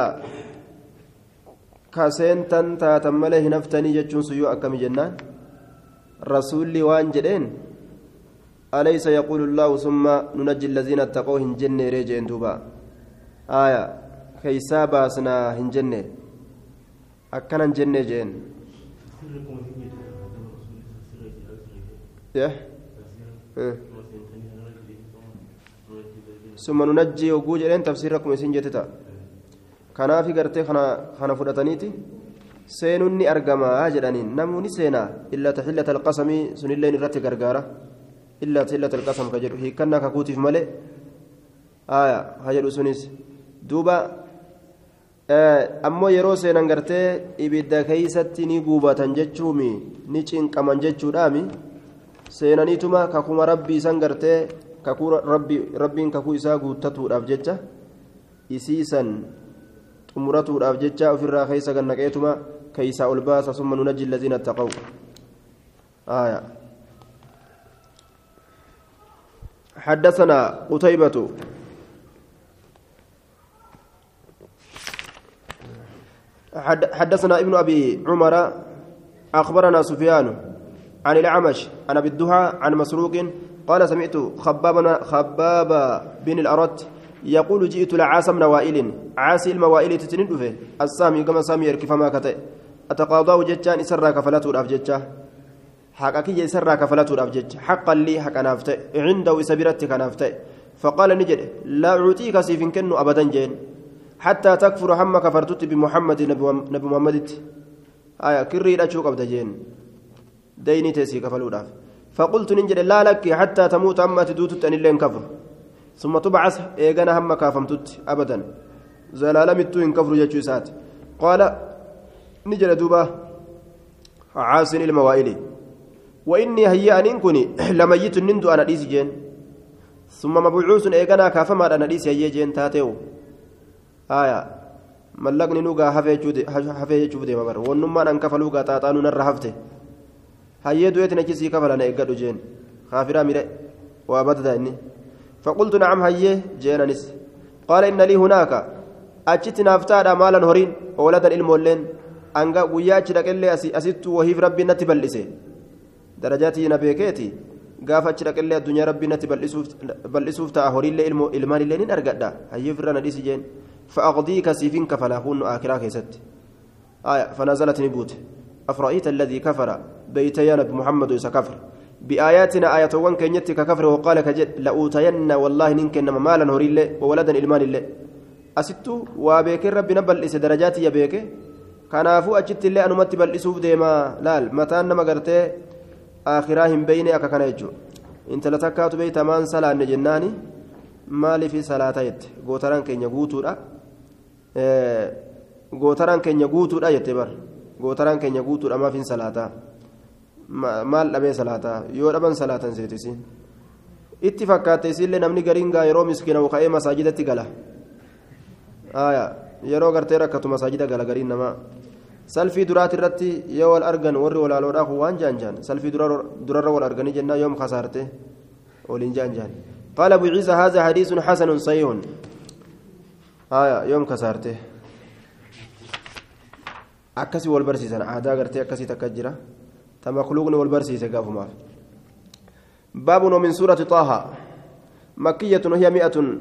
Speaker 1: كاسنتن تاتمله نفتني جتشون سيو أكم جنان رسولي وان جدين أليس يقول الله ثم ننجي الذين اتقوا هنجن ريجين دوبا آية كيسا باسنا هنجن أكنا هنجن جين ثم ننجي وجوج لين تفسيركم سنجتتا كنا في قرتي خنا فرتنيتي سينني أرجما هاجرانين نموني سينا إلا تحلة القسم سن الله نرتي غرغارة إلا تحلة القسم كجر هي كنا ككوتي في ملء آية هاجر سنيس دوبا أمو يرو سينا غرتي إبدا كيستي نيغوبا تنجتشومي نيشين كمان جتشو دامي سينا نيتما ككوما ربي سنغرتي ككو ربي ككو إسا غوتتو أبجتشا إسيسا umratuudhaaf jecha ofirraa keessa gannaqeetuma keeysaa ol baasa summa nunajji allaziina attaqaw آية حدثنا قتيبة حدثنا ابن أبي عمر أخبرنا سفيان عن الأعمش عن أبي الدهى عن مسروق قال سمعت خباب بن الأرت يقول جئت لعاصم نوائل عاسي الموائل تتندفه السامي كما سامي يركف ما كتئ أتقاضاه جتان إسرى كفلته الأفجتة حقك يسرى كفلته الأفجتة حقا لي حقا نافته عنده إسبرتك نافته فقال نجد لا أعطيك سيف كنو أبدا جين حتى تكفر هم كفرتت بمحمد نبي محمد آية كري أشوك أبدا جين ديني تسي كفلوا فقلت نجد لا لك حتى تموت أما تدوت أن اللين كفر ثم تبعث إيغانا هم كافمتت أبدا زلالمتو إن كفر جتشوسات قال نجل دوبا عاسن الموائل وإني هيا أن كني لميت نندو أنا ديس جين ثم مبعوث إيغانا كافما أنا ديس هيا جين تاتيو آية ملقني نوغا حفي جودي مبر ونما أن كفلوغا تاتانو نر حفته هيا دويت نجسي كفلنا إيغادو جين خافرا ميري وابددا إني فقلت نعم هيه جينانس قال إن لي هناك أجت نافتاد مالا هورين ولدا المولين أنغا وياك لكلي أسيت وهيف ربي نتبلسي درجاتي نبيكيتي غافت لكلي الدنيا ربي نتبلسوف تا هورين لي المال لين أرغدا هيه فرنا ديس جين فأقضيك سيفين كفلاهون آخرا كيست فنزلت نبوت أفرأيت الذي كفر بيتي نبي محمد يسكفر بآياتنا آية وان كنيتك كفر وقال كجد لأوتين والله ننكن مالا هوري الله وولدا إلمان الله أستو وابيك ربي نبل إس درجاتي يبيك كنافو أجت الله أنمت بل إسوف ديما لال متى نما قرتي آخراهم بيني أكا كان يجو انت لتكات بيت مان صلاة نجناني مالي في صلاتيت غوتران كن يغوتو دا غوتران كن يغوتو دا يتبر غوتران كن يغوتو دا ما في صلاتا maal dhabee salaataa yoo dhaban salaatan seetisiin itti fakkaate isiillee namni gariin gaa yeroo miskiina ka'ee masaajidatti gala yeroo gartee rakkatu masaajida gala gariin namaa salfii duraati irratti yoo wal argan warri walaaloodhaa waan jaanjaan salfii durarra wal arganii jennaa yoom kasaarte waliin jaanjaan qaala abu ciisa haadha hadiisun xasanun sahiihun yoom kasaarte akkasii wal barsiisan aadaa gartee akkasii takka jira تمخلوقني والبرسي سقافما باب من سورة طه مكية وهي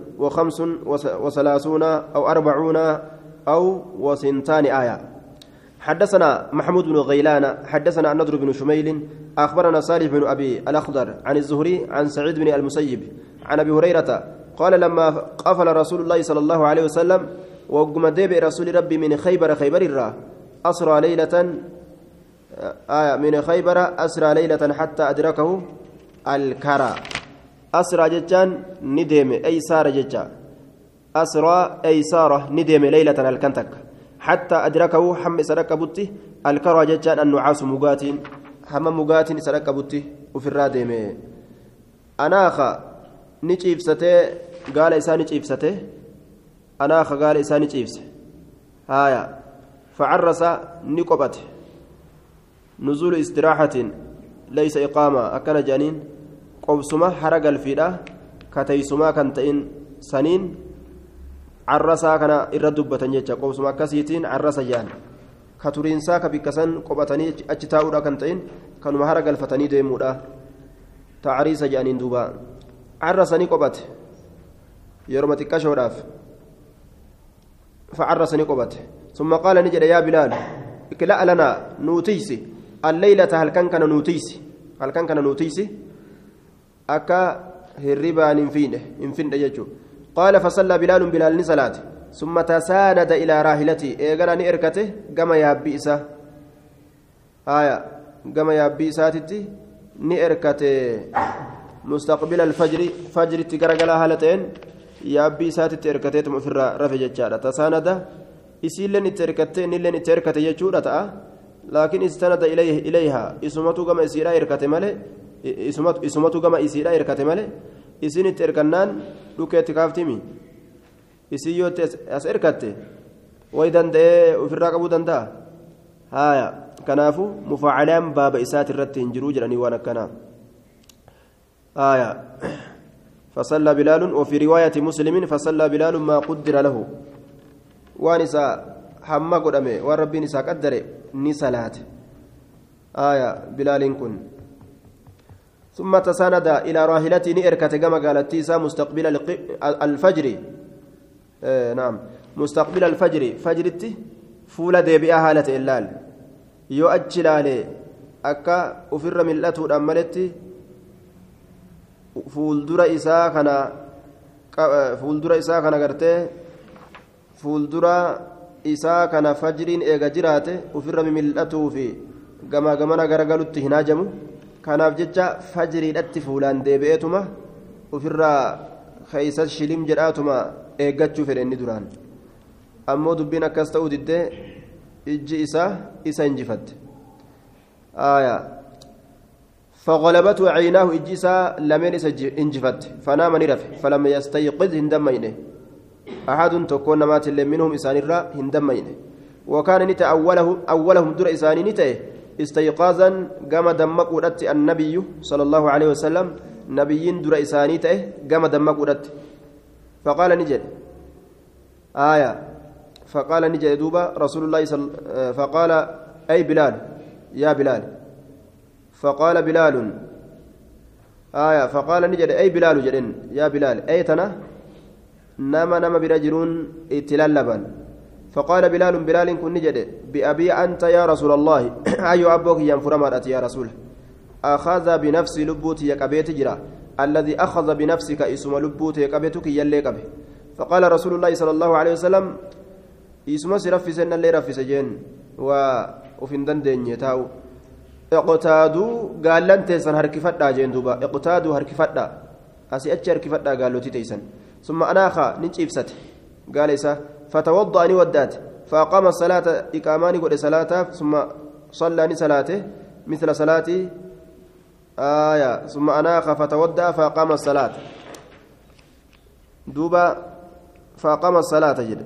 Speaker 1: 135 أو 40 أو وسنتان آية حدثنا محمود بن غيلان حدثنا النضر بن شميل أخبرنا صالح بن أبي الأخضر عن الزهري عن سعيد بن المسيب عن أبي هريرة قال لما قفل رسول الله صلى الله عليه وسلم وقم ديب رسول ربي من خيبر الرا أسرى ليلة من خيبر أسرى ليلة حتى أدركه الكرى أسرى جتان ندم أي سار جتا أسرى أي سارة ندم ليلة الكنتك حتى أدركه حم سرك بطي الكرى جتان النعاس مقات حم مقات سرك بطي وفي الرادم أناخ نجيب سته قال إساني نجيب سته أناخ قال إساني نجيب هايا فعرس نقبته نزول استراحة ليس إقامة أكن جانين قبسما حرق الفيدة كتيسما كنتين سنين عرسا كان إردبة جيتشا قبسما كسيتين عرسا جان كتورينسا كبكسن قبتني أجتاؤدا كنتين كانوا حرق الفتني ديمودا تعريس جانين دوبا عرسني قبت يرمتك شوراف فعرسني قبت ثم قال نجد يا بلال اكلا لنا نوتيسي الليلة هل كان نوتيسي أكا هربا انفين يجو قال فصلى بلال نسلات ثم تساند إلى راحلتي إيغانا نيركته قام يابئسا قام يابئساتي نيركته مستقبل الفجر فجر تقرقلا هالتين يابئساتي تيركته مفر رفج الجارة تساند إسيلن تيركته نيلن تيركته يجو لكن استند إليها اسمته كما إسيرا إركته ماله اسمته كما إسيرا إركته ماله إسين تركنان لوكيت كافتمي إسيوت أسركته ويدن ده وفي الرقبة دندا هايا كنافو مفعلان باب إسات الرت جروج رني وانا كنا فصلى بلال وفي رواية مسلم فصلى بلال ما قدر له وانسى hamma godhame waan rabbiin isaa qaddare ni salaate bilaaliin kun ثم تساند إلى راحلته نئركة كما قالت تيسا مستقبل الفجر نعم مستقبل الفجر فجرتي فولا ديبئة هالة إلال يؤجل عليه أكا أفر ملته الأمالتي فولدر إساء كان قرتي فولدر isaa kana fajriin eega jiraate ofirra mimil'atuu fi gamaa gamana garagalutti hin hajamu kanaaf jecha fajriidhatti fuulaan deebi'eetuma ofirraa keeysas shilim jedhaatuma eeggachuu fedhe inni duraan ammoo dubbiin akkas ta'uu diddee ijji isaa isa injifatte فغلبته عيناه إجيسا لمن إنجفت فنام نرف فلم يستيقظ هندمينه أحد تكون مات منهم إسان الراء هندمين وكان نتا أولهم در إسان نتا استيقاظا قام دمك ودت النبي صلى الله عليه وسلم نبي در إسان نتا قام دمك ودت فقال نجد فقال نجد دوبا رسول الله فقال أي بلال يا بلال فقال بلال فقال نجد أي بلال جدن يا بلال أي تنا نما برجلون اتلالبا فقال بلال كن نجد بأبي أنت يا رسول الله أي أبوك ينفرمات يا رسول أخذ بنفسي لبوتي يكبيت جرا الذي أخذ بنفسك اسم لبوتي يكبيتك يلي كبه فقال رسول الله صلى الله عليه وسلم اسم سرفي سن اللي رفي سجين وفندن دين يتاو اقتادوا قال لن تيسن هركفتا جين دوبا اقتادوا هركفتا أسي أتش هركفتا قالوا تيسن ثم أناخا ننشيفست قال إسا فتوضأني ودات فأقام الصلاة إقاماني قد صلاة ثم صلاني صلاته مثل صلاتي ثم أناخ فتودأ فأقام الصلاة دوبا فأقام الصلاة جد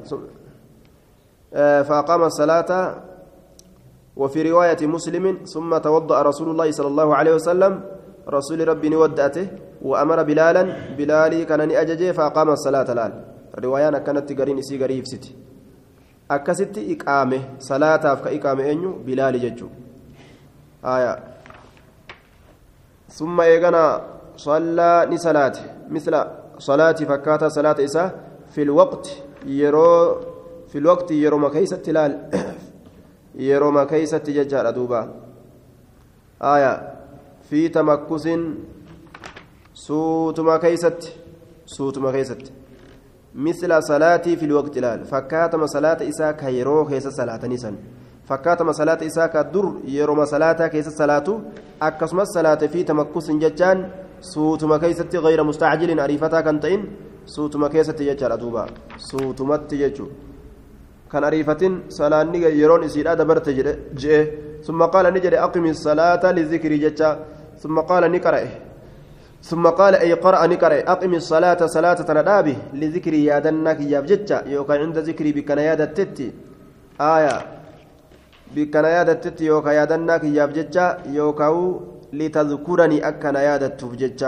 Speaker 1: فأقام الصلاة وفي رواية مسلم ثم توضأ رسول الله صلى الله عليه وسلم رسول ربي ودأته وأمر بلالي كان أججي فأقام الصلاة الآن روايانا كانت تقرين إسي قريب ستي أكست إقامة صلاة كإقامة أنيو بلال ججو ثم إيقنا صلى نسلاة مثل صلاة فكاتا صلاة إساء في الوقت يرو مكيسة تلال يرو مكيسة ججار دوبا في تمكس سوت مكيسة مثل صلاتي في الوقت لال فكاتم صلاة إساء كيرو كيس صلاة نسان فكاتم صلاة إساء كدر يروم صلاة كيس صلاة أكسم الصلاة في تمكس ججان سوت مكيسة غير مستعجل أريفتا كنتين سوت مكيسة ججار أدوبا سوت مت ججو كان أريفة صلاة نيجا يرون إسيرا دبرت جئ ثم قال نجري أقم الصلاة لذكر ججا ثم قال نقرأ ثم قال أي قرأ نقرأ أقم الصلاة صلاة تندابي لذكري يادنك يابجتش يوكا عند ذكري بكنا ياد التتي بكنا ياد التتي يوكا يادنك يابجتش يوكاو لتذكرني أكنا ياد التفجتش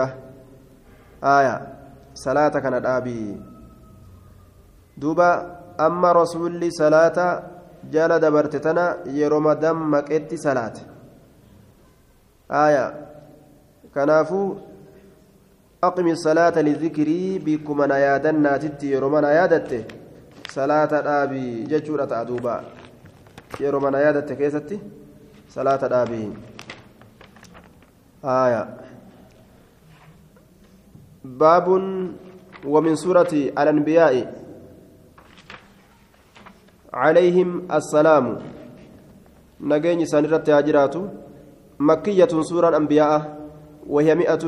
Speaker 1: صلاة كندابي دوبا أما رسول صلاة جال دبرتتنا يروم دمك إتي صلاة كنافو أقم الصلاة للذكري بكم نيادنا تتي يرومنا يادته صلاة الآبي ججورة أدوبا يرومنا يادته كيستي صلاة الآبي باب ومن سورة الأنبياء عليهم السلام نجيني سنرت هاجرات مكية سورة الأنبياء وهي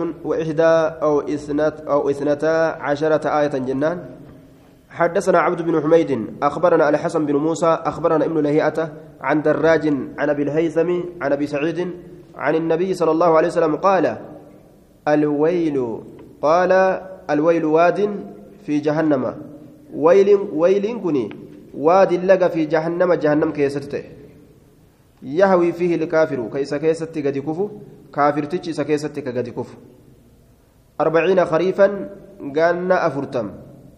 Speaker 1: 101 أو 12 آية جنان حدثنا عبد بن حميد أخبرنا الحسن بن موسى أخبرنا ابن لهيئة عن دراج عن أبي الهيثم عن أبي سعيد عن النبي صلى الله عليه وسلم قال الويل واد في جهنم ويل كني واد لك في جهنم كيستته يهوي فيه الكافر كيست قد كفو كافر تجي سكيستك قد كفو 40 خريفا قالنا أفرتم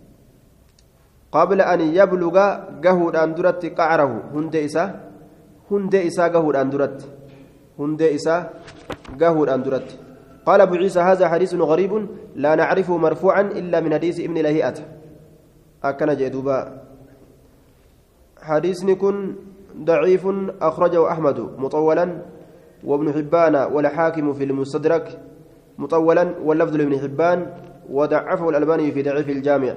Speaker 1: قبل أن يبلغ قهود أندرت قعره هند إسا قهود أندرت قال أبو عيسى هذا حديث غريب لا نعرفه مرفوعا إلا من حديث ابن لهيئة أكن جدوبا حديث نكن ضعيف أخرجه أحمد مطولا وابن حبان والحاكم في المستدرك مطولا واللفظ لابن حبان وضعفه الألباني في ضعيف الجامع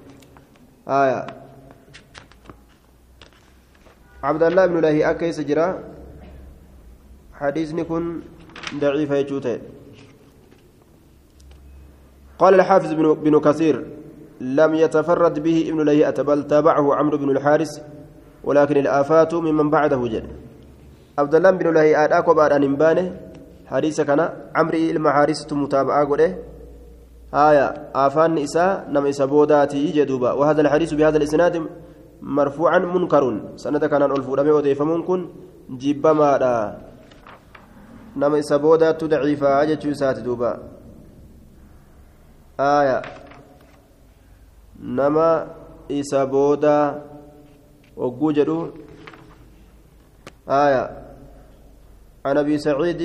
Speaker 1: عبد الله بن لهيئة كيس جرا حديث نكن ضعيف يجوته قال الحافظ بن كثير لم يتفرد به ابن لهيئة بل تابعه عمرو بن الحارث ولكن الآفات ممن بعده جد عبد الله بن لهيئة أكو بعد أن ينبانه حديث كان عمرو المحارث متابعة قده آفان إساء نم إسا بوداتي جدوبا وهذا الحديث بهذا الإسناد مرفوعا منكر سند كان الألفو لم يودي فممكن جيبما نم إسا بودات ضعيفة أجت سات دوبا نما إسا بودا وجوجدو عن أبي سعيد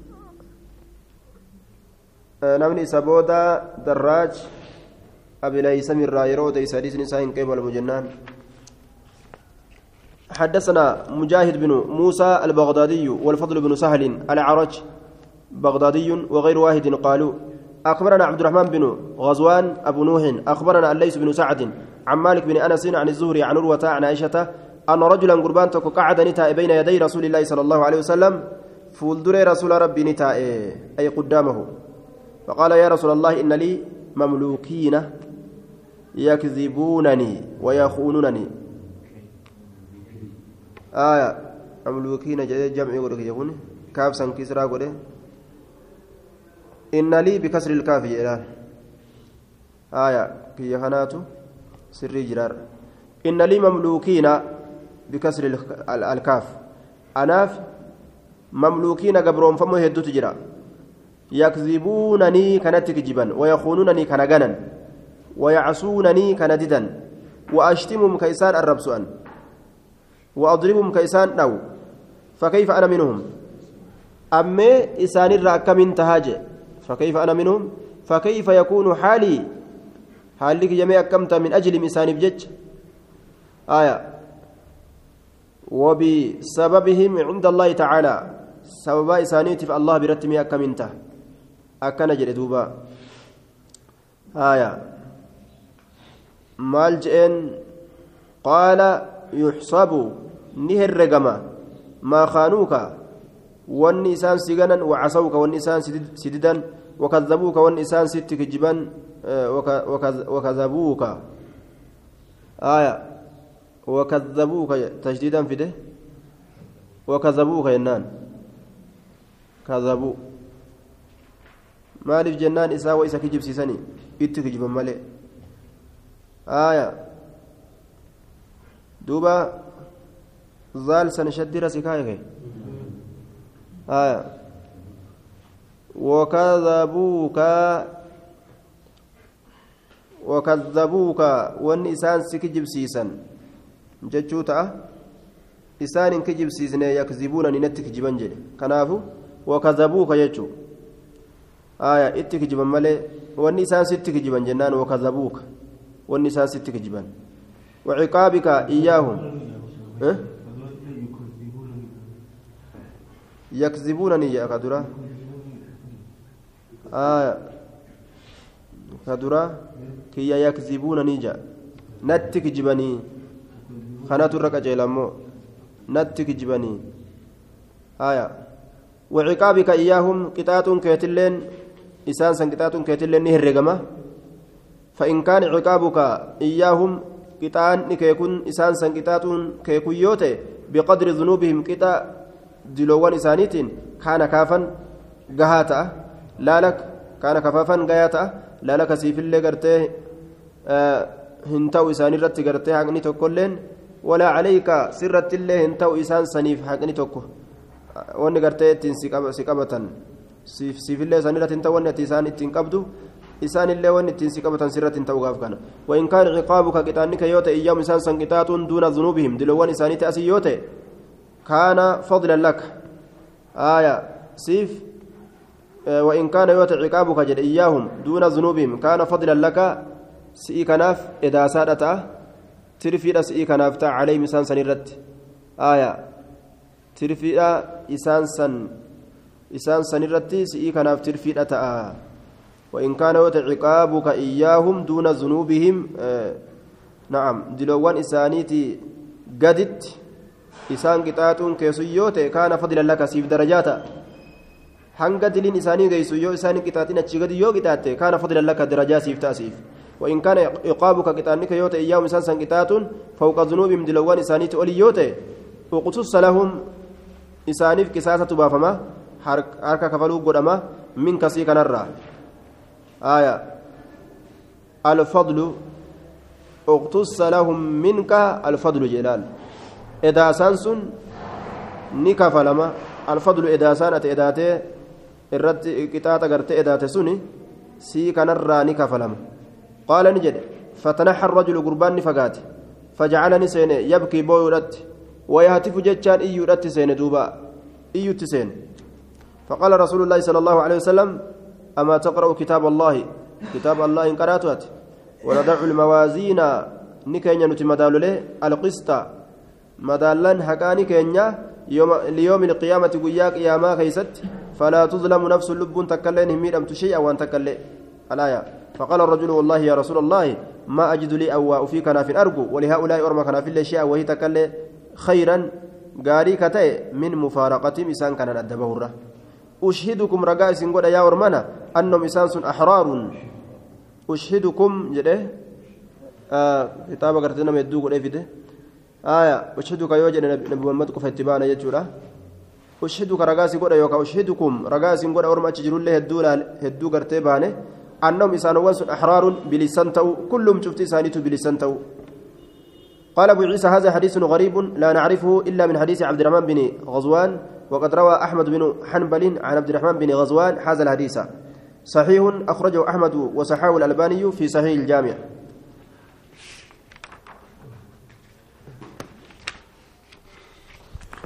Speaker 1: نمني سبودا دراج أبي ليس من رايرو دي سادس نساء قبل مجنان حدثنا مجاهد بن موسى البغدادي والفضل بن سهل الأعرج بغدادي وغير واحد قالوا أخبرنا عبد الرحمن بن غزوان أبو نوح أخبرنا الليث بن سعد عن مالك بن أنس عن الزهري عن عروة عن عائشة أن رجلا قربان قعد نتاء بين يدي رسول الله صلى الله عليه وسلم فولدر رسول ربي نتاء أي قدامه فقال يا رسول الله إن لي مملوكين يكذبونني ويخونونني مملوكين جمع يقول كاف سن كسرى قوله إن لي بكسر الكاف إلى كي خناتو سري جرار إن لي مملوكين بكسر الكاف أناف مملوكين قبرهم فمو هدو تجرى يكذبونني كانت كجبا ويخونونني كنغنا ويعصونني كنددا وأشتمهم كيسان الربسؤان وأضربهم كيسان نو فكيف أنا منهم أمي إسان الرأكم انتهاج فكيف أنا منهم فكيف يكون حالي حالك جميع كمت من أجل إسان بجج وبسببهم عند الله تعالى سبب إسانيتي فالله برتمي أكم انته أكن جلدوبا مالجئن قال يحسب نهر رقما ما خانوك والنسان سجنا وعصوك والنسان سددا وكذبوك والنسان ستك جبا وكذبوك وكذبوك تجديدا في ده وكذبوك ينان كذبوا مالف جنان إساء وإساء كجب سيساني إتكجب مالي دوبا زال سنشدر سكايك وكذبوك والنسان سكجب سيسان جتشوتا إسان كجب سيسن يكذبون ننتك جبان جل كنافو وكذبوك يجو اتك جبان مالي والنسان ستك جبان جنان وكذبوك والنسان ستك جبان وعقابك إياهم يكذبونني يا كدرا كدرا كي يكذبونني جا نتك جباني خنات الركعة لامو نتك جباني وعقابك إياهم قطعة كيتلين إسان سن قطعة كيتلين نهرقما فإن كان عقابك إياهم قطعان كيكون إسان سن قطعة كيكون يوتي بقدر ذنوبهم قطع دلوان إسانيتين كان كافا قهاتا لا لك كان كفافا قياتا لا لك سيف اللي قرته هنتو إساني رت قرته حقني تقولين ولا عليك سرت الله هنتو إسان سنيف حقني تقول wanni gartee ittiin si qabatan siifillee isaanirratti hin ta'u wanni ati isaan ittiin qabdu isaanillee wanni ittiin si qabatan sirratti hin ta'u gaaf kana wain kaan ciqaabuka qixaannika yoo ta'e iyyaam isaan san qixaaxuun duuna zunuubihim diloowwan isaaniitti asii yoo ta'e kaana fadlan laka siif wain kaana yoo ta'e ciqaabuka jedhe iyyaahum duuna zunuubihim kaana fadlan laka si'ii kanaaf edaasaadha ta'a tirfiidha si'ii kanaaf ta'a caleeyim isaan sanirratti tirfiidha isaan sanirratti si'ii kanaaf tirfiidha ta'a وإن كان عقابك إياهم دون ذنوبهم نعم دلوان إسانيتي قدت إسان قطاتون كيسيوتي كان فضلا لك سيف درجاتا hanga diliin isaanii geessu yoo isaan qixaatiin achi gadi yoo qixaatte kaana fadlan laka darajaa siif taasiif وإن كان عقابك قطانك يوت إياهم إنسان سنقطات فوق ذنوبهم دلوان إسانيت أولي يوت وقتص لهم إسانيف كساسة بافما حركة كفلو قدما من كسيك نرى الفضل اقتص لهم منك الفضل جلال إذا سانسون نكفلما الفضل إذا سانت إذاته الرد قطاة قرت إذاته سني سيك نرى نكفلما قال نجد فتنحى الرجل قربان فقات فجعلني سين يبكي بويرت ويهتف جتان إيورت سين دوبا إيوت سين فقال رسول الله صلى الله عليه وسلم أما تقرأ كتاب الله إن قرأتها ونضع الموازين نكين نتمدال له القسط مدالن حقاني كينيا ليوم القيامة وياك يا ما كيست فلا تظلم نفس لب تكلين همير أم تشيء وأن تكلي الآية فقال الرجل والله يا رسول الله ما أجد لي أو في كناف أرجو ولهؤلاء أرمى كناف الله شيء وهي تكلي خيرا غاري كتئ من مفارقة مسان كان الدبهرة أشهدكم رجاء سنقول يا أرمنا أنهم إسانس أحرار أشهدكم جده كتابة قرتنا مدوق الإفده أشهدك يوجد نبي محمد كفى اتباعنا يجورا أشهدك رجاء سنقول يوكا أشهدكم رجاء سنقول أرمى تجرون له هدو قرتبانه أنهم إسانوان أحرار بلسان تو كلهم شفت إسانيته بلسان تو قال أبو عيسى هذا حديث غريب لا نعرفه إلا من حديث عبد الرحمن بن غزوان وقد روى أحمد بن حنبل عن عبد الرحمن بن غزوان هذا الحديث صحيح أخرجه أحمد وصححه الألباني في صحيح الجامع